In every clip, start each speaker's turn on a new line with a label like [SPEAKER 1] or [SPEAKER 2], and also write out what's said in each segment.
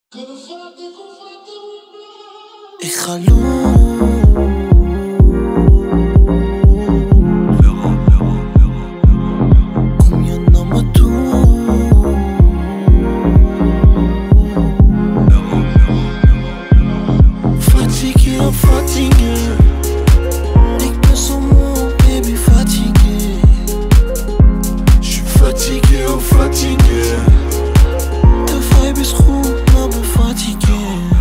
[SPEAKER 1] Ich hallo. Fatigué, ik ben zo moe, baby, fatigué. J'suis fatigué, oh fatigué. De vibe is goed, maar ben fatigué.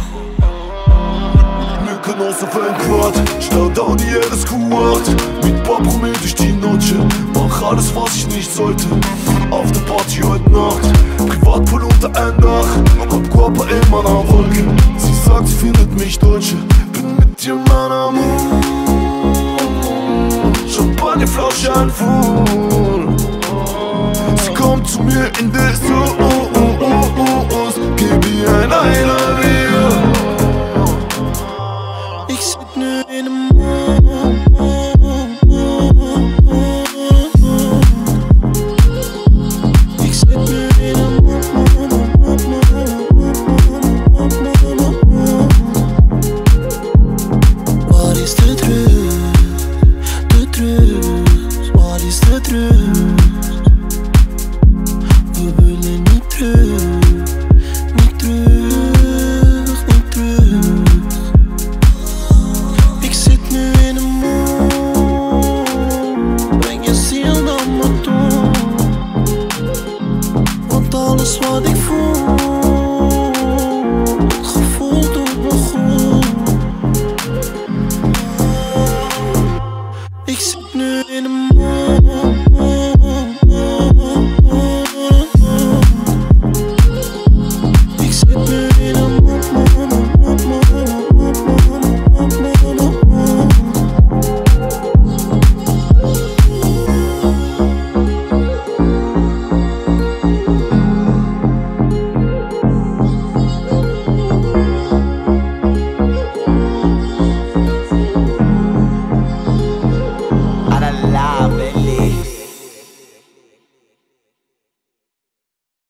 [SPEAKER 2] Wir können uns auf ein Quad, schnell down die Erde Squad. Mit Papo mit durch die Noche, mach alles was ich nicht sollte. Auf der Party heute Nacht, Privatpool unter ein Dach. Hab Guapa in meiner Wolke, sie sagt sie findet mich Deutsche. Bin mit dir mein Amour, Champagnerflasche ein Full. Sie kommt zu mir in Dessous, gib ihr ein Eiland.